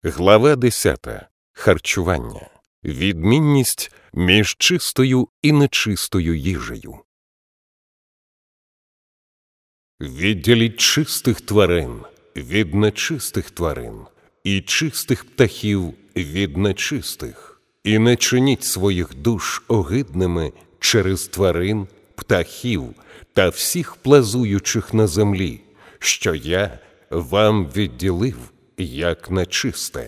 Глава 10. Харчування. Відмінність між чистою і нечистою їжею. Відділіть чистих тварин від нечистих тварин, і чистих птахів від нечистих, і не чиніть своїх душ огидними через тварин, птахів та всіх плазуючих на землі, що я вам відділив як нечисте.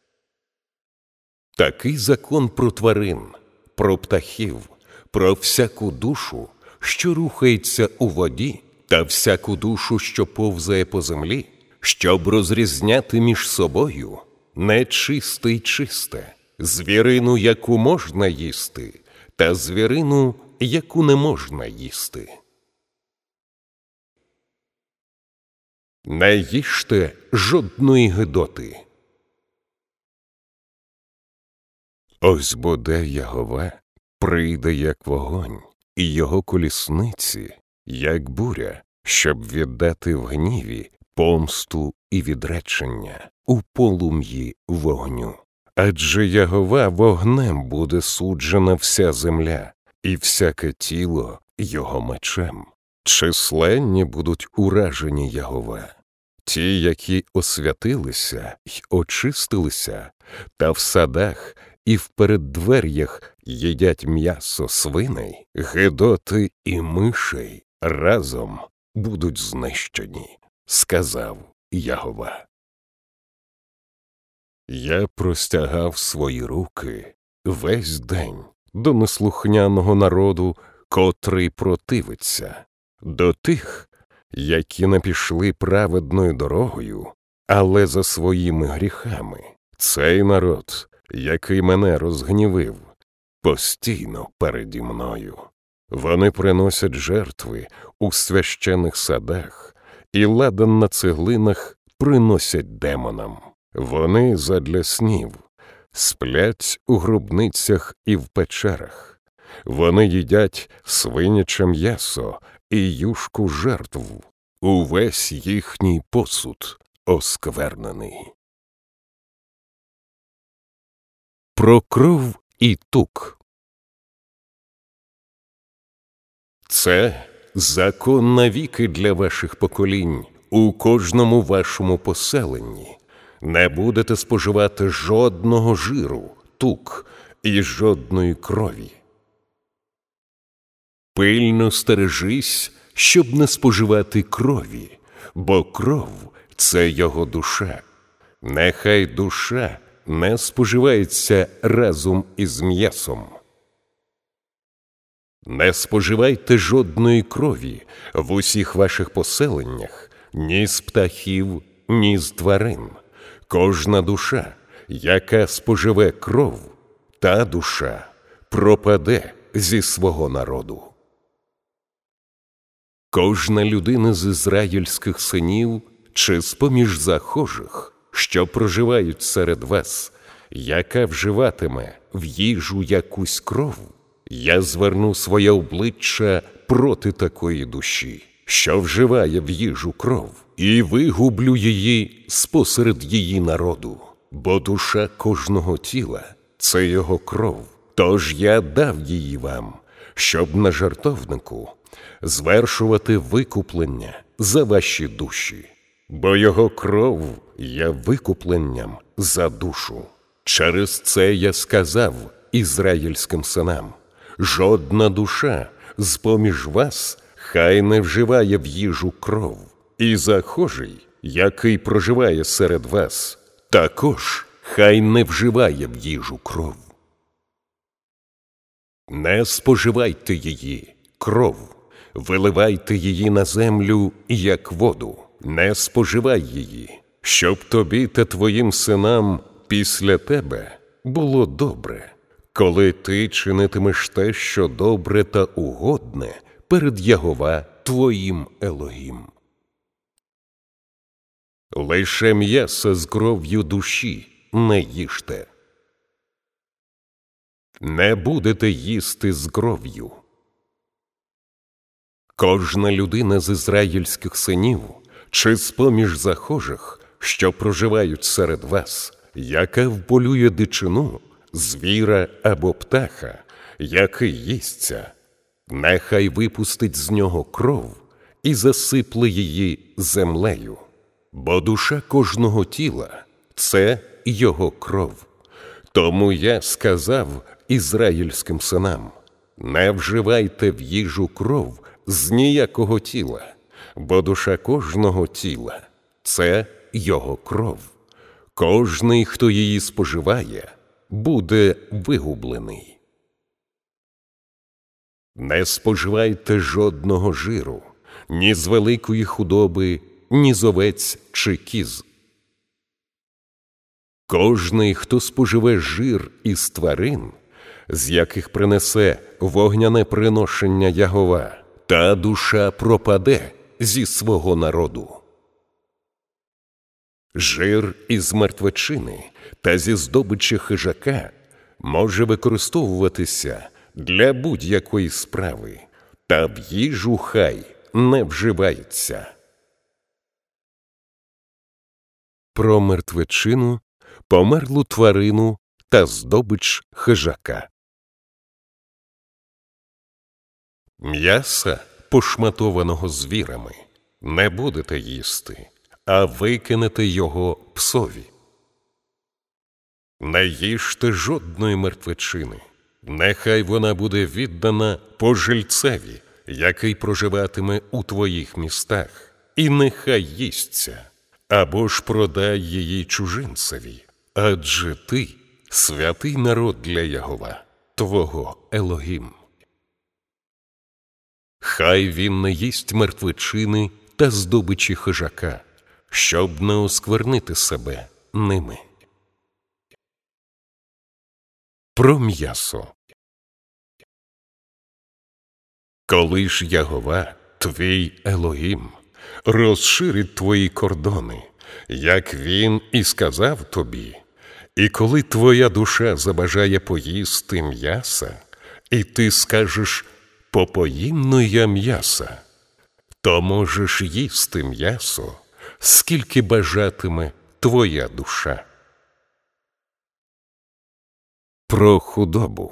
Такий закон про тварин, про птахів, про всяку душу, що рухається у воді, та всяку душу, що повзає по землі, щоб розрізняти між собою нечисте й чисте, звірину, яку можна їсти, та звірину, яку не можна їсти. Не їжте жодної гидоти. Ось буде Ягова, прийде як вогонь, і його колісниці, як буря, щоб віддати в гніві помсту і відречення у полум'ї вогню. Адже Ягова вогнем буде суджена вся земля, і всяке тіло його мечем. Численні будуть уражені Ягова, ті, які освятилися й очистилися, та в садах і в переддвер'ях їдять м'ясо свиней, гидоти і мишей разом будуть знищені, сказав Ягова. Я простягав свої руки весь день до неслухняного народу, котрий противиться, до тих, які не пішли праведною дорогою, але за своїми гріхами. Цей народ, який мене розгнівив, постійно переді мною. Вони приносять жертви у священих садах і ладан на цеглинах приносять демонам. Вони задля снів сплять у гробницях і в печерах. Вони їдять свиняче м'ясо і юшку жертв. Увесь їхній посуд осквернений. Про кров і тук. Це закон навіки для ваших поколінь у кожному вашому поселенні. Не будете споживати жодного жиру, тук і жодної крові. Пильно стережись, щоб не споживати крові, бо кров – це його душа. Нехай душа не споживається разом із м'ясом. Не споживайте жодної крові в усіх ваших поселеннях, ні з птахів, ні з тварин. Кожна душа, яка споживе кров, та душа пропаде зі свого народу. Кожна людина з ізраїльських синів чи з-поміж захожих, що проживають серед вас, яка вживатиме в їжу якусь кров, я зверну своє обличчя проти такої душі, що вживає в їжу кров, і вигублю її спосеред її народу, бо душа кожного тіла – це його кров. Тож я дав її вам, щоб на жертовнику звершувати викуплення за ваші душі, бо його кров є викупленням за душу. Через це я сказав ізраїльським синам: жодна душа з-поміж вас хай не вживає в їжу кров, і захожий, який проживає серед вас, також хай не вживає в їжу кров. Не споживайте її, кров, виливайте її на землю, як воду. Не споживай її, щоб тобі та твоїм синам після тебе було добре, коли ти чинитимеш те, що добре та угодне перед Ягова твоїм Елогім. Лише м'ясо з кров'ю душі не їжте. Не будете їсти з кров'ю. Кожна людина з ізраїльських синів чи з-поміж захожих, що проживають серед вас, яка вполює дичину, звіра або птаха, який їсться, нехай випустить з нього кров і засипле її землею. Бо душа кожного тіла – це його кров. Тому я сказав ізраїльським синам: не вживайте в їжу кров з ніякого тіла, бо душа кожного тіла – це його кров. Кожний, хто її споживає, буде вигублений. Не споживайте жодного жиру, ні з великої худоби, ні з овець чи кіз. Кожний, хто споживе жир із тварин, з яких принесе вогняне приношення Ягова, та душа пропаде зі свого народу. Жир із мертвечини та зі здобичі хижака може використовуватися для будь-якої справи, та в їжу хай не вживається. Про мертвечину, померлу тварину та здобич хижака. М'яса, пошматованого звірами, не будете їсти, а викинете його псові. Не їжте жодної мертвечини, нехай вона буде віддана пожильцеві, який проживатиме у твоїх містах, і нехай їсться, або ж продай її чужинцеві, адже ти – святий народ для Ягова, твого Елогім. Хай він не їсть мертвечини та здобичі хижака, щоб не осквернити себе ними. Про м'ясо. Коли ж Ягова, твій Елогім, розширить твої кордони, як він і сказав тобі, і коли твоя душа забажає поїсти м'яса, і ти скажеш: «Попоїм-но я м'яса», то можеш їсти м'ясо, скільки бажатиме твоя душа. Про худобу.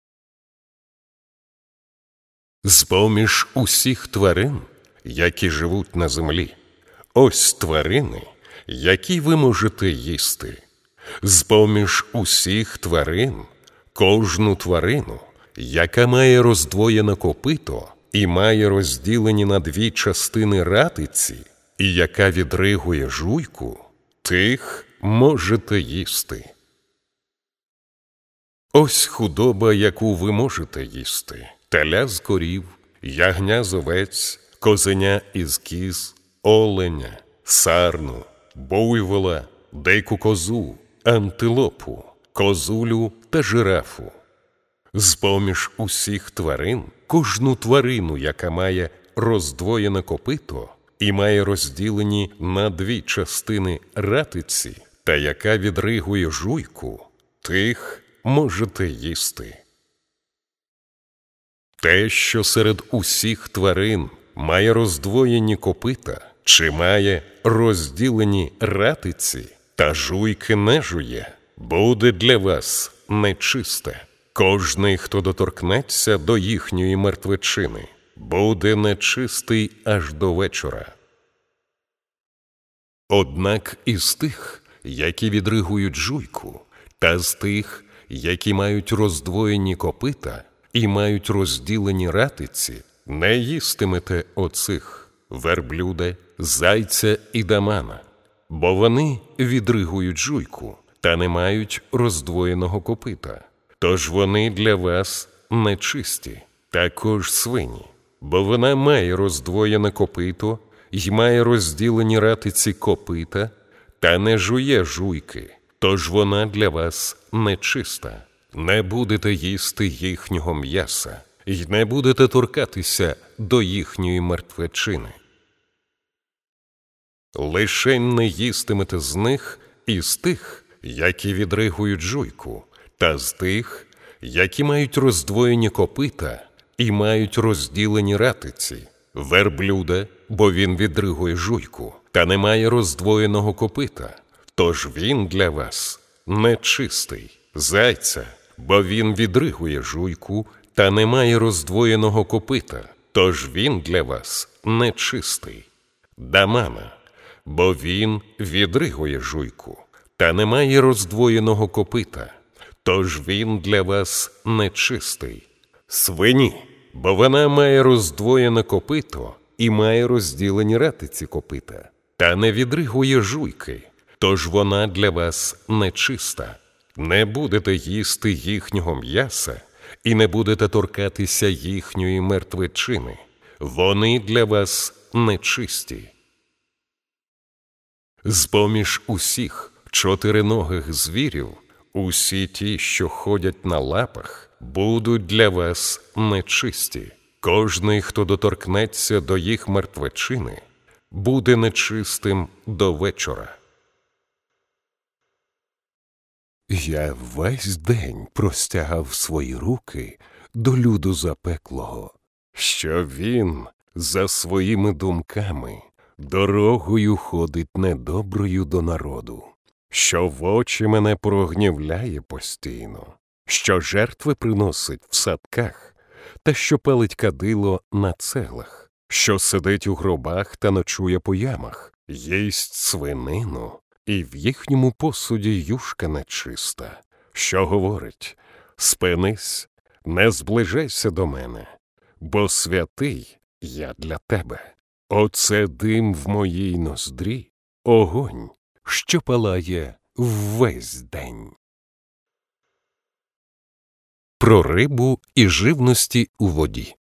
З-поміж усіх тварин, які живуть на землі, ось тварини, які ви можете їсти. З-поміж усіх тварин, кожну тварину, яка має роздвоєне копито і має розділені на дві частини ратиці, і яка відригує жуйку, тих можете їсти. Ось худоба, яку ви можете їсти: теля з корів, ягня з овець, козеня із кіз, оленя, сарну, буйвола, дику козу, антилопу, козулю та жирафу. З-поміж усіх тварин, кожну тварину, яка має роздвоєне копито і має розділені на дві частини ратиці, та яка відригує жуйку, тих можете їсти. Те, що серед усіх тварин має роздвоєні копита чи має розділені ратиці, та жуйки не жує, буде для вас нечисте. Кожний, хто доторкнеться до їхньої мертвечини, буде нечистий аж до вечора. Однак із тих, які відригують жуйку, та з тих, які мають роздвоєні копита і мають розділені ратиці, не їстимете оцих: верблюда, зайця і дамана, бо вони відригують жуйку та не мають роздвоєного копита. Тож вони для вас нечисті. Також свині, бо вона має роздвоєне копито й має розділені ратиці копита, та не жує жуйки, тож вона для вас нечиста. Не будете їсти їхнього м'яса, й не будете торкатися до їхньої мертвечини. Лишень не їстимете з них із тих, які відригують жуйку, та з тих, які мають роздвоєні копита і мають розділені ратиці: верблюда, бо він відригує жуйку, та не має роздвоєного копита, тож він для вас нечистий, зайця, бо він відригує жуйку та не має роздвоєного копита, тож він для вас нечистий. Дамана, бо він відригує жуйку та не має роздвоєного копита, тож він для вас нечистий. Свині, бо вона має роздвоєне копито і має розділені ратиці копита, та не відригує жуйки, тож вона для вас нечиста. Не будете їсти їхнього м'яса і не будете торкатися їхньої мертвечини. Вони для вас нечисті. З-поміж усіх чотириногих звірів, усі ті, що ходять на лапах, будуть для вас нечисті. Кожний, хто доторкнеться до їх мертвечини, буде нечистим до вечора. Я весь день простягав свої руки до люду запеклого, що він за своїми думками дорогою ходить недоброю до народу, що в очі мене прогнівляє постійно, що жертви приносить в садках та що палить кадило на цеглах, що сидить у гробах та ночує по ямах, їсть свинину, і в їхньому посуді юшка нечиста, що говорить: спинись, не зближайся до мене, бо святий я для тебе. Оце дим в моїй ноздрі, огонь, що палає ввесь день. Про рибу і живності у воді.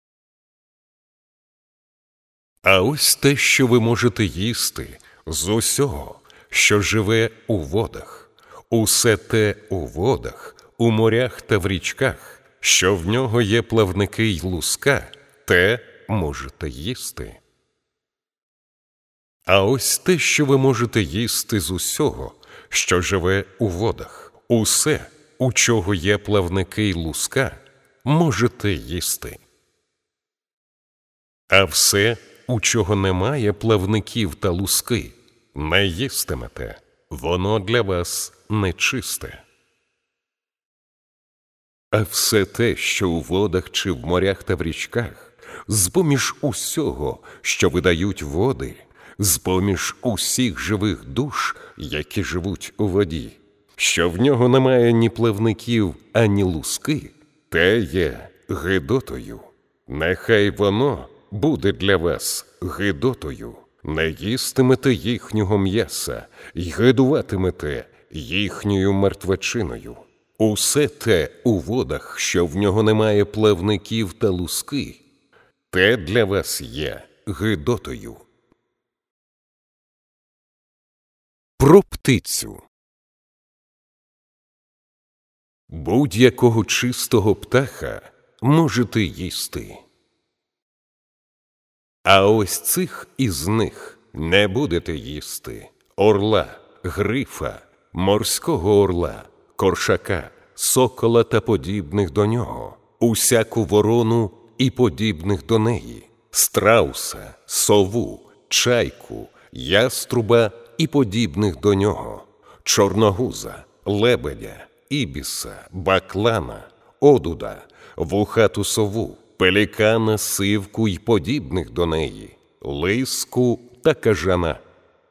А ось те, що ви можете їсти з усього, що живе у водах, усе те у водах, у морях та в річках, що в нього є плавники й луска, те можете їсти. А ось те, що ви можете їсти з усього, що живе у водах, усе, у чого є плавники й луска, можете їсти. А все, у чого немає плавників та луски, не їстимете, воно для вас нечисте. А все те, що у водах чи в морях та в річках, з-поміж усього, що видають води, з-поміж усіх живих душ, які живуть у воді, що в нього немає ні плавників, ані луски, те є гидотою. Нехай воно буде для вас гидотою. Не їстимете їхнього м'яса й гидуватимете їхньою мертвечиною. Усе те у водах, що в нього немає плавників та луски, те для вас є гидотою. Про птицю. Будь-якого чистого птаха можете їсти. А ось цих із них не будете їсти: орла, грифа, морського орла, коршака, сокола та подібних до нього, усяку ворону і подібних до неї, страуса, сову, чайку, яструба і подібних до нього, чорногуза, лебедя, ібіса, баклана, одуда, вухату сову, пелікана, сивку й подібних до неї, лиску та кажана.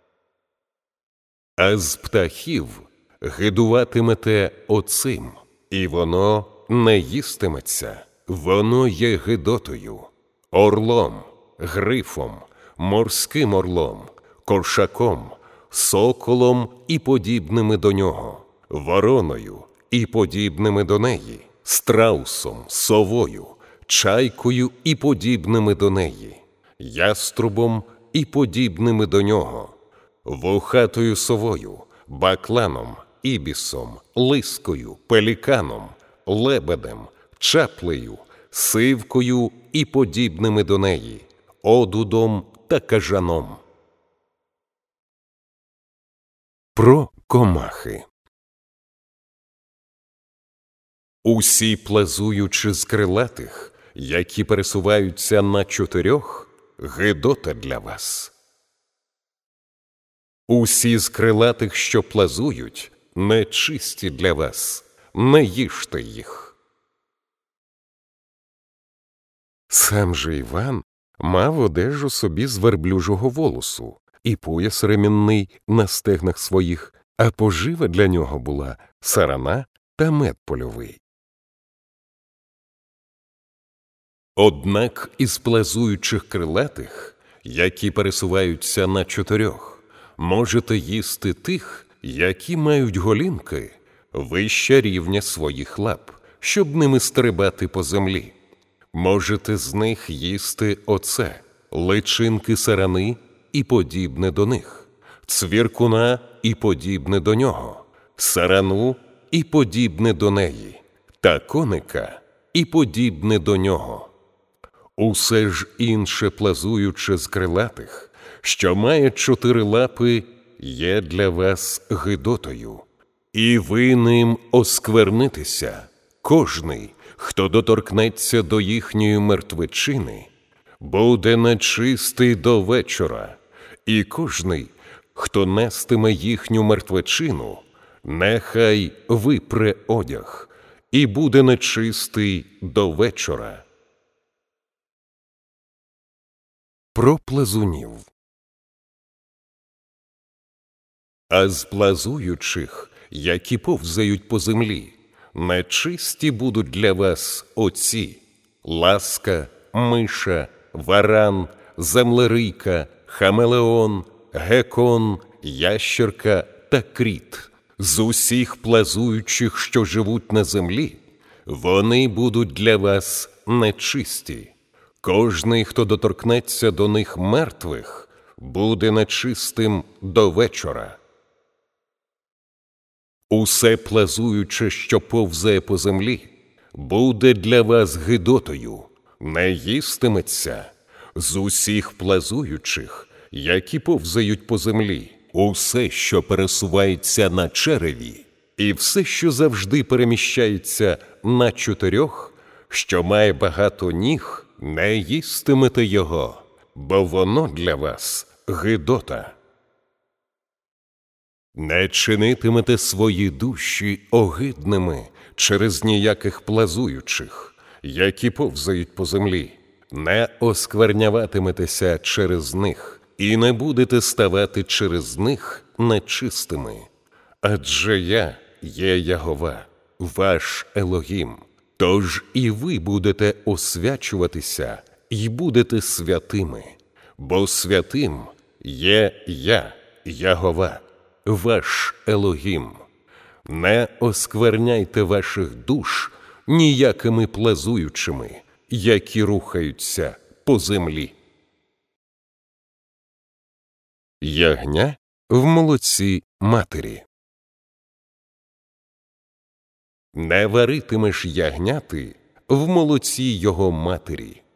А з птахів гидуватимете оцим, і воно не їстиметься, воно є гидотою: орлом, грифом, морським орлом, коршаком, соколом і подібними до нього, вороною і подібними до неї, страусом, совою, чайкою і подібними до неї, яструбом і подібними до нього, вухатою совою, бакланом, ібісом, лискою, пеліканом, лебедем, чаплею, сивкою і подібними до неї, одудом та кажаном. Про комахи. Усі плазуючи з крилатих, які пересуваються на чотирьох, гидота для вас. Усі з крилатих, що плазують, нечисті для вас, не їжте їх». Сам же Іван мав одежу собі з верблюжого волосу і пояс ремінний на стегнах своїх, а пожива для нього була сарана та мед польовий. Однак із плазуючих крилатих, які пересуваються на чотирьох, можете їсти тих, які мають голінки вище рівня своїх лап, щоб ними стрибати по землі. Можете з них їсти оце, личинки сарани і подібне до них, цвіркуна і подібне до нього, сарану і подібне до неї, та коника і подібне до нього. Усе ж інше плазуюче з крилатих, що має чотири лапи, є для вас гидотою, і ви ним осквернитеся, кожний, хто доторкнеться до їхньої мертвечини, буде нечистий до вечора, і кожний, хто нестиме їхню мертвечину, нехай випре одяг, і буде нечистий до вечора. Про плазунів. А з плазуючих, які повзають по землі, нечисті будуть для вас оці: ласка, миша, варан, землерийка, хамелеон, гекон, ящерка та кріт. З усіх плазуючих, що живуть на землі, вони будуть для вас нечисті. Кожний, хто доторкнеться до них мертвих, буде нечистим до вечора. Усе плазуюче, що повзає по землі, буде для вас гидотою, не їстиметься. З усіх плазуючих, які повзають по землі, усе, що пересувається на череві, і все, що завжди переміщається на чотирьох, що має багато ніг, не їстимете його, бо воно для вас гидота. Не чинитимете свої душі огидними через ніяких плазуючих, які повзають по землі. Не оскверняватиметеся через них, і не будете ставати через них нечистими. Адже я є Ягова, ваш Елогім. Тож і ви будете освячуватися і будете святими, бо святим є я, Ягова, ваш Елогім. Не оскверняйте ваших душ ніякими плазуючими, які рухаються по землі. Ягня в молоці матері. Не варитимеш ягняти в молоці його матері.